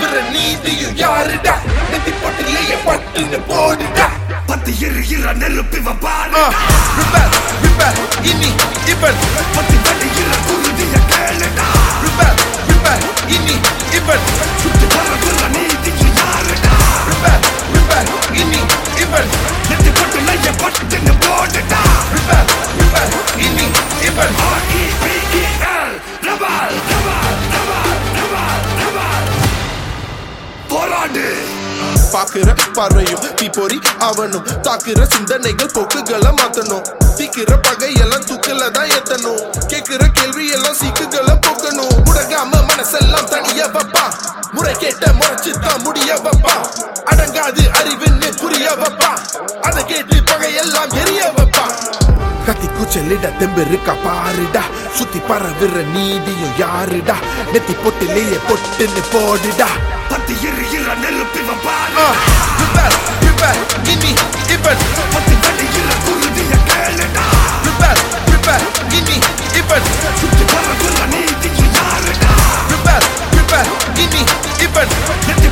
விற நீதியும் யாருடா நெத்தி பொட்டிலேயே பட்டுன்னு போடுடா பத்து எரிகிற நெருப்பி வப்பாரு ரிப்பேர் இனி இவன் பத்து வெடிகிற குருதிய கேளுடா ரிப்பேர் இனி இவன் சுத்தி பறக்குற நீதிக்கு யாருடா ரிப்பேர் இனி இவன் நெத்தி பொட்டிலேயே பட்டுன்னு போடுடா ரிப்பேர் இனி இவன் R-E-B-E-L Rafael Rafael Rafael Rafael Rafael போராடு பாக்குற பார்வையும் தீப்பொறி அவனும் தாக்குற சிந்தனைகள் போக்குகளை மாத்தணும் தீக்கிற பகையெல்லாம் தூக்கல தான் ஏத்தணும் கேக்குற கேள்வி எல்லாம் சீக்குகளை போக்கணும் முடங்காம மனசெல்லாம் தனிய வைப்பா முறை கேட்ட முறைச்சுதான் முடிய வைப்பா அடங்காது அறிவுன்னு புரிய வைப்பா அதை கேட்டு பகையெல்லாம் எரிய வைப்பா கத்தி கூச்சலிட தெம்பு இருக்கா பாருடா சுத்தி பரவுற நீதியும் யாருடா நெத்தி பொட்டிலேயே பொட்டுன்னு போடுடா பத்து எரிகிற நெருப்பி வப்பாரு ரிப்பேர் இனி இவன் பத்து வெடிகிற குருதிய கேளுடா ரிப்பேர் இனி இவன் சுத்தி பறக்குற நீதிக்கு யாருடா ரிப்பேர் இனி இவன்